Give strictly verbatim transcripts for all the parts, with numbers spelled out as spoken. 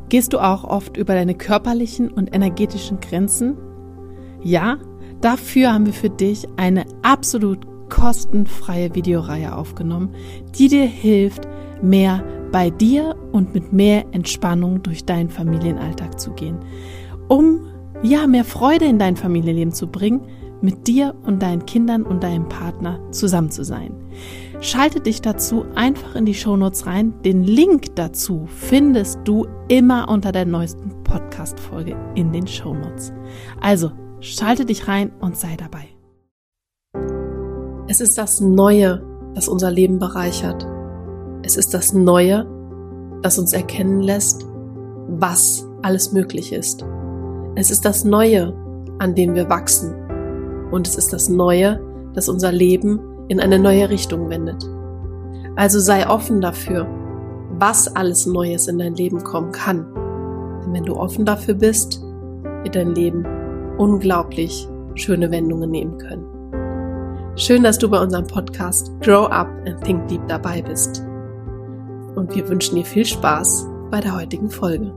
Gehst du auch oft über deine körperlichen und energetischen Grenzen? Ja, dafür haben wir für dich eine absolut kostenfreie Videoreihe aufgenommen, die dir hilft, mehr bei dir und mit mehr Entspannung durch deinen Familienalltag zu gehen, um ja mehr Freude in dein Familienleben zu bringen, mit dir und deinen Kindern und deinem Partner zusammen zu sein. Schalte dich dazu einfach in die Shownotes rein. Den Link dazu findest du immer unter der neuesten Podcast-Folge in den Shownotes. Also, schalte dich rein und sei dabei. Es ist das Neue, das unser Leben bereichert. Es ist das Neue, das uns erkennen lässt, was alles möglich ist. Es ist das Neue, an dem wir wachsen. Und es ist das Neue, das unser Leben in eine neue Richtung wendet. Also sei offen dafür, was alles Neues in dein Leben kommen kann. Denn wenn du offen dafür bist, wird dein Leben unglaublich schöne Wendungen nehmen können. Schön, dass du bei unserem Podcast Grow Up and Think Deep dabei bist. Und wir wünschen dir viel Spaß bei der heutigen Folge.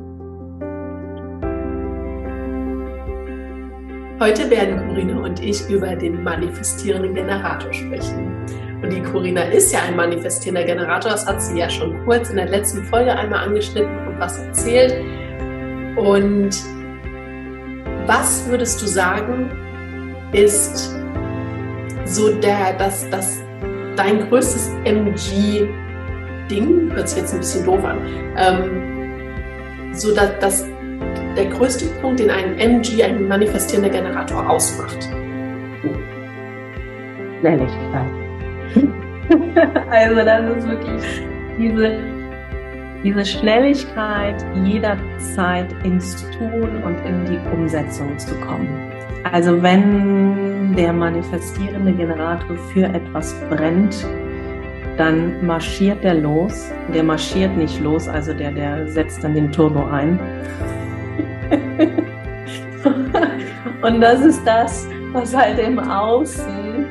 Heute werden Corinna und ich über den manifestierenden Generator sprechen. Und die Corinna ist ja ein manifestierender Generator, das hat sie ja schon kurz in der letzten Folge einmal angeschnitten und was erzählt. Und was würdest du sagen, ist so der, das, das, dein größtes M G-Ding, hört sich jetzt ein bisschen doof an, ähm, so dass das der größte Punkt, den ein M G, ein manifestierender Generator, ausmacht? Schnelligkeit. Also das ist wirklich diese, diese Schnelligkeit, jederzeit ins Tun und in die Umsetzung zu kommen. Also wenn der manifestierende Generator für etwas brennt, dann marschiert der los. Der marschiert nicht los, also der, der setzt dann den Turbo ein. Und das ist das, was halt im Außen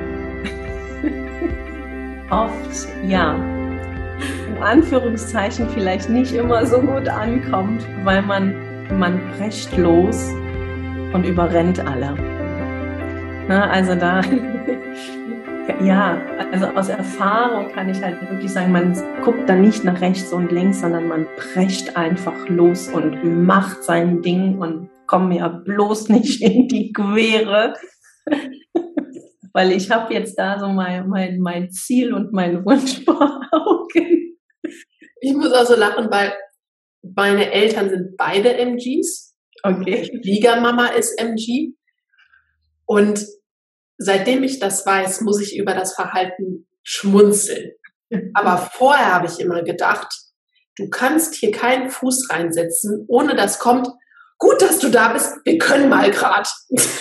oft, ja, in Anführungszeichen vielleicht nicht immer so gut ankommt, weil man, man prescht los und überrennt alle. Na, also da, ja, also aus Erfahrung kann ich halt wirklich sagen, man guckt da nicht nach rechts und links, sondern man prescht einfach los und macht sein Ding und kommt mir bloß nicht in die Quere. Weil ich habe jetzt da so mein, mein, mein Ziel und mein Wunsch vor Augen. Ich muss also lachen, weil meine Eltern sind beide M Gs. Okay. Die Schwiegermama ist M G. Und seitdem ich das weiß, muss ich über das Verhalten schmunzeln. Aber vorher habe ich immer gedacht, du kannst hier keinen Fuß reinsetzen, ohne dass kommt, gut, dass du da bist, wir können mal grad.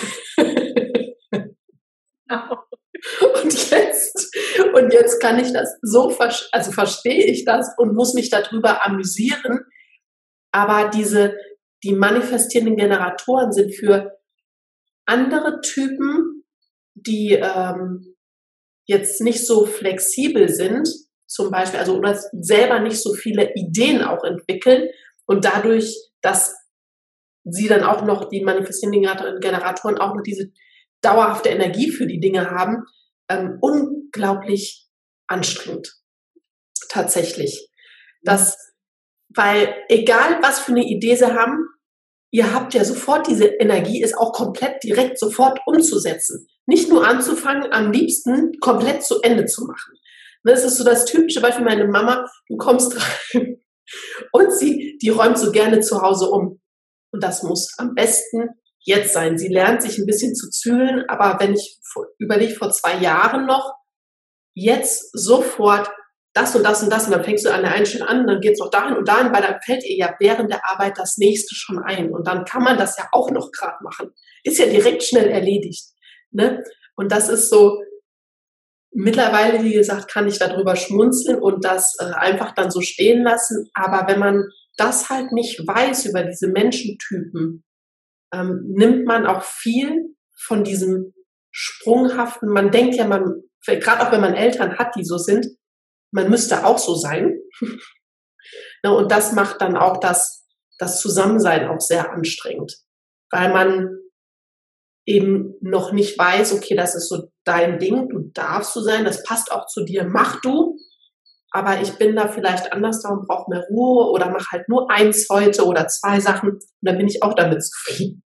Und jetzt, und jetzt kann ich das so, also verstehe ich das und muss mich darüber amüsieren. Aber diese, die manifestierenden Generatoren sind für andere Typen, die ähm, jetzt nicht so flexibel sind, zum Beispiel, also oder selber nicht so viele Ideen auch entwickeln und dadurch, dass sie dann auch noch, die manifestierenden Generatoren auch noch diese dauerhafte Energie für die Dinge haben, ähm, unglaublich anstrengend. Tatsächlich. Das, weil egal was für eine Idee sie haben, ihr habt ja sofort diese Energie, ist auch komplett direkt sofort umzusetzen. Nicht nur anzufangen, am liebsten komplett zu Ende zu machen. Das ist so das typische Beispiel, meine Mama, du kommst rein und sie, die räumt so gerne zu Hause um. Und das muss am besten jetzt sein. Sie lernt sich ein bisschen zu zügeln, aber wenn ich überlege, vor zwei Jahren noch, jetzt sofort das und das und das und dann fängst du an der einen Stelle an, dann geht's noch dahin und dahin, weil dann fällt ihr ja während der Arbeit das nächste schon ein und dann kann man das ja auch noch gerade machen. Ist ja direkt schnell erledigt. Ne? Und das ist so, mittlerweile, wie gesagt, kann ich darüber schmunzeln und das äh, einfach dann so stehen lassen, aber wenn man das halt nicht weiß über diese Menschentypen, ähm, nimmt man auch viel von diesem sprunghaften, man denkt ja, man, gerade auch wenn man Eltern hat, die so sind, man müsste auch so sein. Und das macht dann auch das das Zusammensein auch sehr anstrengend, weil man eben noch nicht weiß, okay, das ist so dein Ding, du darfst so sein, das passt auch zu dir, mach du, aber ich bin da vielleicht anders da und brauche mehr Ruhe oder mach halt nur eins heute oder zwei Sachen und dann bin ich auch damit zufrieden.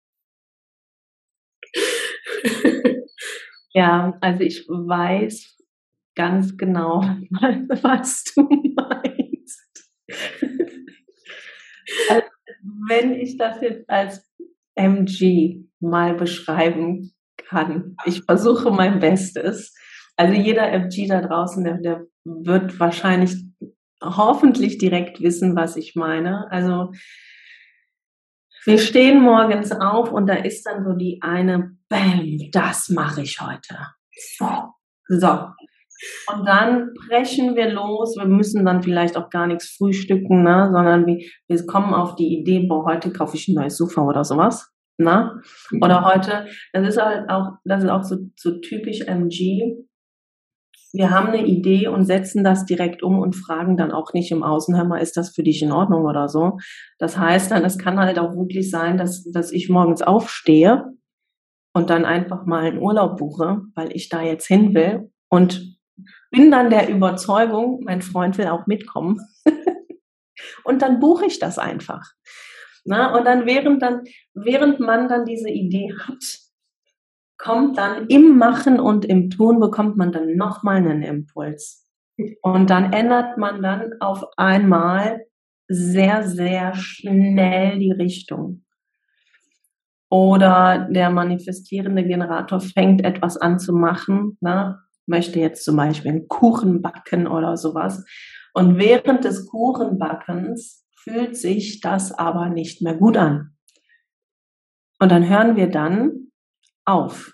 Ja, also ich weiß ganz genau, was du meinst. Also, wenn ich das jetzt als M G mal beschreiben kann, ich versuche mein Bestes. Also jeder M G da draußen, der, der wird wahrscheinlich hoffentlich direkt wissen, was ich meine. Also wir stehen morgens auf und da ist dann so die eine, bam, das mache ich heute. So. Und dann brechen wir los. Wir müssen dann vielleicht auch gar nichts frühstücken, ne? Sondern wir, wir kommen auf die Idee, boah, heute kaufe ich ein neues Sofa oder sowas. Ne? Oder heute, das ist halt auch, das ist auch so, so typisch M G. Wir haben eine Idee und setzen das direkt um und fragen dann auch nicht im Außen, hör mal, ist das für dich in Ordnung oder so. Das heißt dann, es kann halt auch wirklich sein, dass, dass ich morgens aufstehe und dann einfach mal einen Urlaub buche, weil ich da jetzt hin will und bin dann der Überzeugung, mein Freund will auch mitkommen und dann buche ich das einfach. Na, und dann während, dann, während man dann diese Idee hat, kommt dann im Machen und im Tun, bekommt man dann nochmal einen Impuls. Und dann ändert man dann auf einmal sehr, sehr schnell die Richtung. Oder der manifestierende Generator fängt etwas an zu machen, ne? Möchte jetzt zum Beispiel einen Kuchen backen oder sowas. Und während des Kuchenbackens fühlt sich das aber nicht mehr gut an. Und dann hören wir dann auf.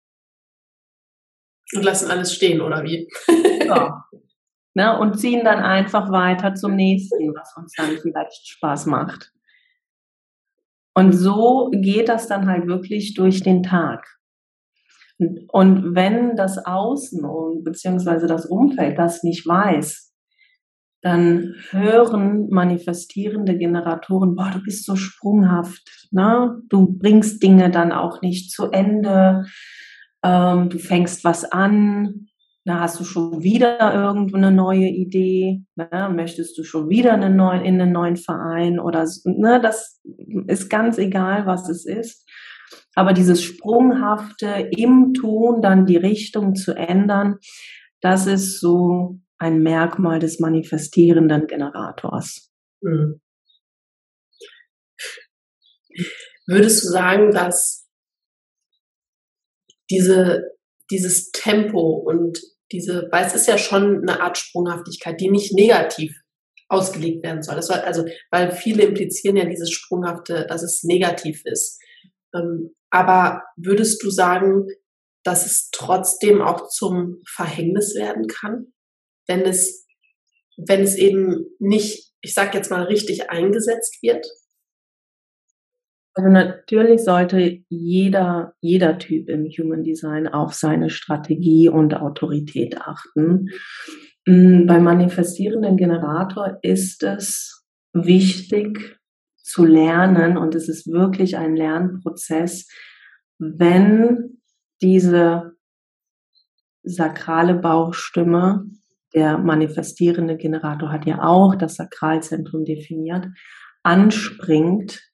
Und lassen alles stehen, oder wie? Ja. Ne, und ziehen dann einfach weiter zum nächsten, was uns dann vielleicht Spaß macht. Und so geht das dann halt wirklich durch den Tag. Und, und wenn das Außen und beziehungsweise das Umfeld das nicht weiß, dann hören manifestierende Generatoren, boah, du bist so sprunghaft, ne? Du bringst Dinge dann auch nicht zu Ende, ähm, du fängst was an, da hast du schon wieder irgendwo eine neue Idee, ne? Möchtest du schon wieder eine neue, in einen neuen Verein oder, ne? Das ist ganz egal, was es ist. Aber dieses Sprunghafte im Tun, dann die Richtung zu ändern, das ist so ein Merkmal des manifestierenden Generators. Hm. Würdest du sagen, dass diese, dieses Tempo und diese, weil es ist ja schon eine Art Sprunghaftigkeit, die nicht negativ ausgelegt werden soll. Das war, also, weil viele implizieren ja dieses Sprunghafte, dass es negativ ist. Ähm, aber würdest du sagen, dass es trotzdem auch zum Verhängnis werden kann? Wenn es, wenn es eben nicht, ich sag jetzt mal, richtig eingesetzt wird? Also natürlich sollte jeder, jeder Typ im Human Design auf seine Strategie und Autorität achten. Beim manifestierenden Generator ist es wichtig zu lernen, und es ist wirklich ein Lernprozess, wenn diese sakrale Bauchstimme, der manifestierende Generator hat ja auch das Sakralzentrum definiert, anspringt,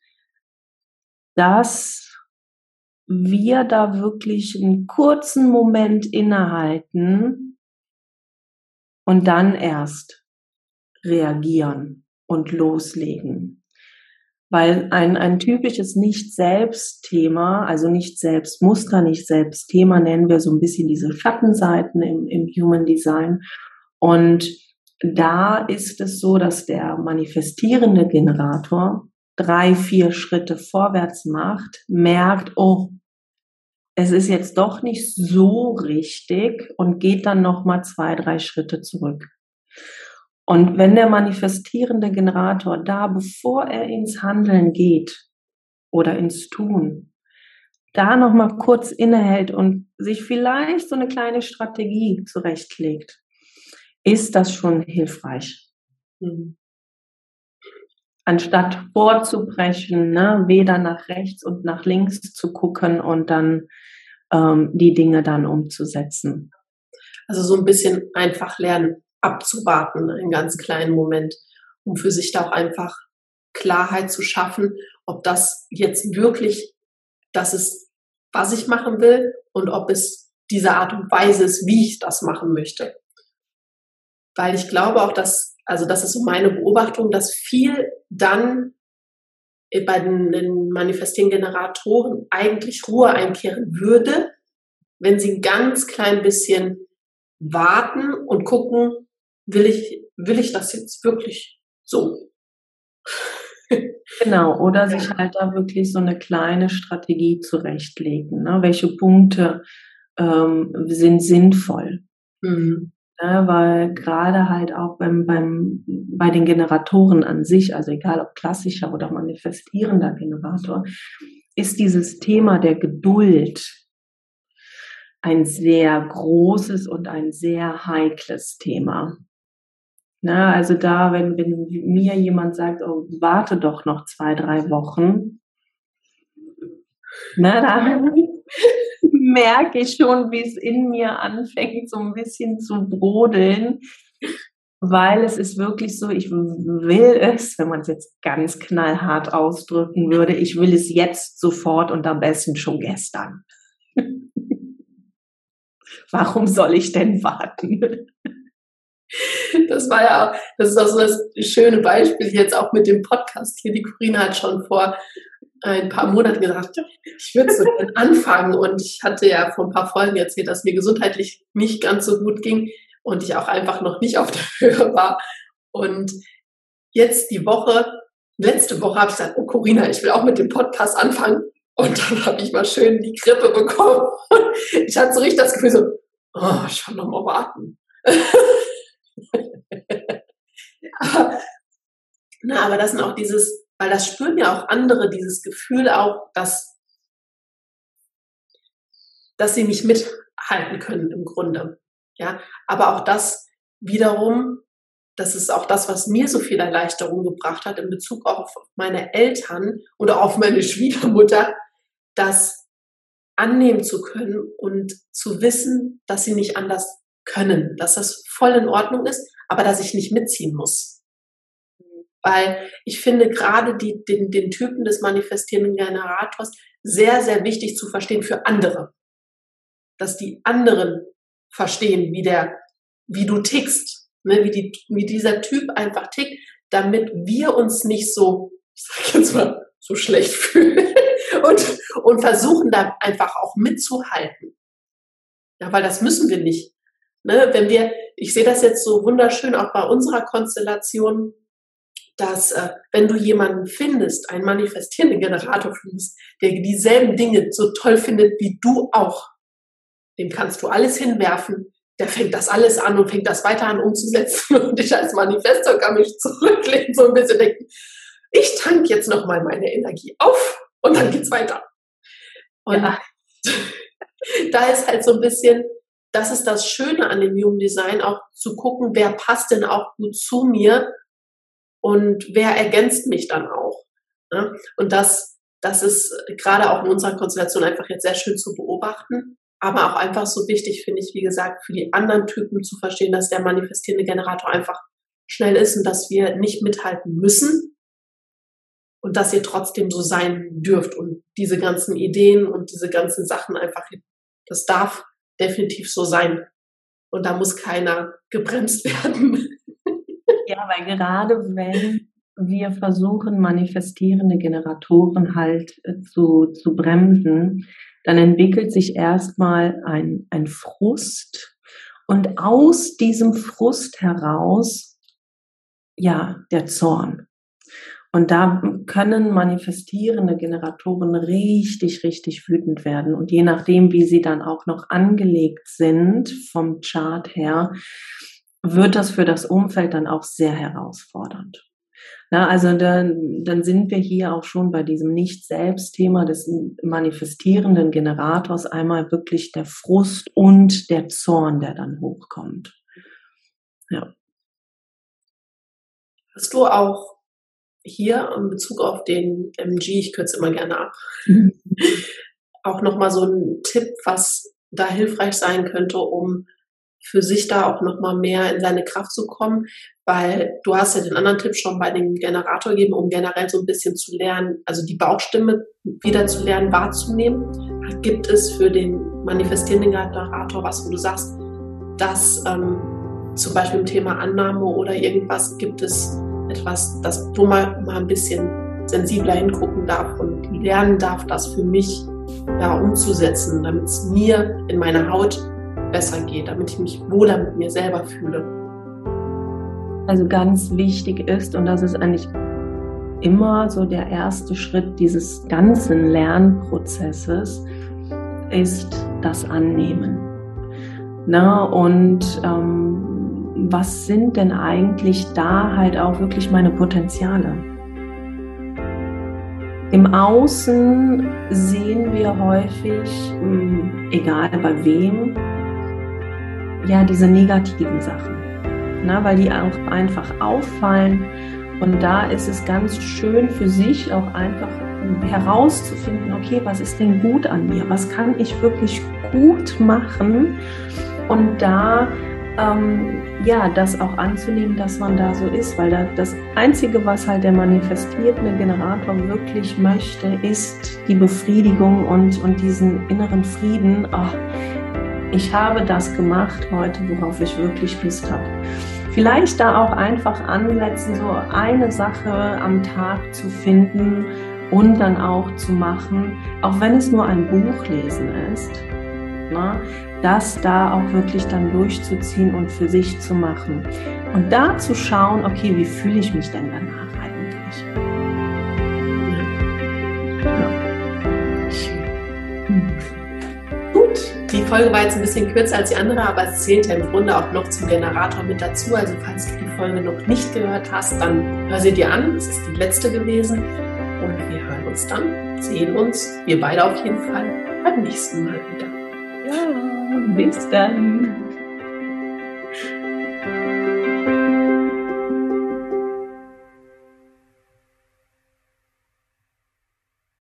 dass wir da wirklich einen kurzen Moment innehalten und dann erst reagieren und loslegen. Weil ein, ein typisches Nicht-Selbst-Thema, also Nicht-Selbst-Muster, Nicht-Selbst-Thema nennen wir so ein bisschen diese Schattenseiten im, im Human Design. Und da ist es so, dass der manifestierende Generator drei, vier Schritte vorwärts macht, merkt, oh, es ist jetzt doch nicht so richtig und geht dann nochmal zwei, drei Schritte zurück. Und wenn der manifestierende Generator da, bevor er ins Handeln geht oder ins Tun, da nochmal kurz innehält und sich vielleicht so eine kleine Strategie zurechtlegt, ist das schon hilfreich. anstatt vorzubrechen, ne, weder nach rechts und nach links zu gucken und dann ähm, die Dinge dann umzusetzen. Also so ein bisschen einfach lernen, abzuwarten, einen ganz kleinen Moment, um für sich da auch einfach Klarheit zu schaffen, ob das jetzt wirklich das ist, was ich machen will und ob es diese Art und Weise ist, wie ich das machen möchte. Weil ich glaube auch, dass, also das ist so meine Beobachtung, dass viel dann bei den, den manifestierenden Generatoren eigentlich Ruhe einkehren würde, wenn sie ein ganz klein bisschen warten und gucken, will ich, will ich das jetzt wirklich so? Genau, oder sich halt da wirklich so eine kleine Strategie zurechtlegen. Ne? Welche Punkte ähm, sind sinnvoll? Mhm. Ja, weil gerade halt auch beim, beim, bei den Generatoren an sich, also egal ob klassischer oder manifestierender Generator, ist dieses Thema der Geduld ein sehr großes und ein sehr heikles Thema. Na, also da, wenn, wenn mir jemand sagt, oh, warte doch noch zwei, drei Wochen, na, da merke ich schon, wie es in mir anfängt, so ein bisschen zu brodeln, weil es ist wirklich so, ich will es, wenn man es jetzt ganz knallhart ausdrücken würde, ich will es jetzt sofort und am besten schon gestern. Warum soll ich denn warten? Das war ja auch, das ist auch so das schöne Beispiel jetzt auch mit dem Podcast hier. Die Corinna hat schon vor ein paar Monaten gesagt, ich würde so gerne anfangen, und ich hatte ja vor ein paar Folgen erzählt, dass mir gesundheitlich nicht ganz so gut ging und ich auch einfach noch nicht auf der Höhe war. Und jetzt die Woche, letzte Woche habe ich gesagt, oh Corinna, ich will auch mit dem Podcast anfangen, und dann habe ich mal schön die Grippe bekommen. Ich hatte so richtig das Gefühl so, oh, ich kann noch mal warten. aber, na, aber das sind auch dieses, weil das spüren ja auch andere, dieses Gefühl auch, dass, dass sie nicht mithalten können im Grunde. Ja, aber auch das wiederum, das ist auch das, was mir so viel Erleichterung gebracht hat in Bezug auf meine Eltern oder auf meine Schwiegermutter, das annehmen zu können und zu wissen, dass sie nicht anders können, dass das voll in Ordnung ist, aber dass ich nicht mitziehen muss. Weil ich finde gerade die, den, den Typen des manifestierenden Generators sehr, sehr wichtig zu verstehen für andere. Dass die anderen verstehen, wie der, wie du tickst, ne, wie, die, wie dieser Typ einfach tickt, damit wir uns nicht so, ich sag jetzt mal, so schlecht fühlen und, und versuchen da einfach auch mitzuhalten. Ja, weil das müssen wir nicht. Ne, wenn wir, ich sehe das jetzt so wunderschön auch bei unserer Konstellation, dass äh, wenn du jemanden findest, einen manifestierenden Generator findest, der dieselben Dinge so toll findet wie du auch, dem kannst du alles hinwerfen, der fängt das alles an und fängt das weiter an umzusetzen, und ich als Manifestor kann mich zurücklehnen, so ein bisschen denken, ich tank jetzt nochmal meine Energie auf und dann geht's weiter. Und ja. Da ist halt so ein bisschen, das ist das Schöne an dem Human Design, auch zu gucken, wer passt denn auch gut zu mir und wer ergänzt mich dann auch. Ne? Und das, das ist gerade auch in unserer Konstellation einfach jetzt sehr schön zu beobachten, aber auch einfach so wichtig, finde ich, wie gesagt, für die anderen Typen zu verstehen, dass der manifestierende Generator einfach schnell ist und dass wir nicht mithalten müssen und dass ihr trotzdem so sein dürft und diese ganzen Ideen und diese ganzen Sachen einfach, das darf definitiv so sein. Und da muss keiner gebremst werden. Ja, weil gerade wenn wir versuchen, manifestierende Generatoren halt äh, zu, zu bremsen, dann entwickelt sich erstmal ein, ein Frust, und aus diesem Frust heraus, ja, der Zorn. Und da können manifestierende Generatoren richtig, richtig wütend werden. Und je nachdem, wie sie dann auch noch angelegt sind vom Chart her, wird das für das Umfeld dann auch sehr herausfordernd. Na, also dann, dann sind wir hier auch schon bei diesem Nicht-Selbst-Thema des manifestierenden Generators, einmal wirklich der Frust und der Zorn, der dann hochkommt. Ja. Hast du auch hier in Bezug auf den M G, ich kürze immer gerne ab, auch nochmal so ein Tipp, was da hilfreich sein könnte, um für sich da auch nochmal mehr in seine Kraft zu kommen, weil du hast ja den anderen Tipp schon bei dem Generator gegeben, um generell so ein bisschen zu lernen, also die Bauchstimme wieder zu lernen, wahrzunehmen. Gibt es für den manifestierenden Generator was, wo du sagst, dass ähm, zum Beispiel im Thema Annahme oder irgendwas, gibt es etwas, das wo man mal ein bisschen sensibler hingucken darf und lernen darf, das für mich ja, umzusetzen, damit es mir in meiner Haut besser geht, damit ich mich wohler mit mir selber fühle. Also ganz wichtig ist, und das ist eigentlich immer so der erste Schritt dieses ganzen Lernprozesses, ist das Annehmen. Na, und ähm, was sind denn eigentlich da halt auch wirklich meine Potenziale? Im Außen sehen wir häufig, egal bei wem, ja, diese negativen Sachen, na, weil die auch einfach auffallen. Und da ist es ganz schön für sich auch einfach herauszufinden, okay, was ist denn gut an mir? Was kann ich wirklich gut machen? Und da ähm, ja, das auch anzunehmen, dass man da so ist, weil da das Einzige, was halt der manifestierende Generator wirklich möchte, ist die Befriedigung und, und diesen inneren Frieden. Oh, ich habe das gemacht heute, worauf ich wirklich Lust habe. Vielleicht da auch einfach ansetzen, so eine Sache am Tag zu finden und dann auch zu machen, auch wenn es nur ein Buch lesen ist, ne, das da auch wirklich dann durchzuziehen und für sich zu machen. Und da zu schauen, okay, wie fühle ich mich denn danach eigentlich? Ja. Gut, die Folge war jetzt ein bisschen kürzer als die andere, aber es zählt ja im Grunde auch noch zum Generator mit dazu. Also falls du die Folge noch nicht gehört hast, dann hör sie dir an. Das ist die letzte gewesen. Und wir hören uns dann, sehen uns, wir beide auf jeden Fall, beim nächsten Mal wieder. Ja, bis dann.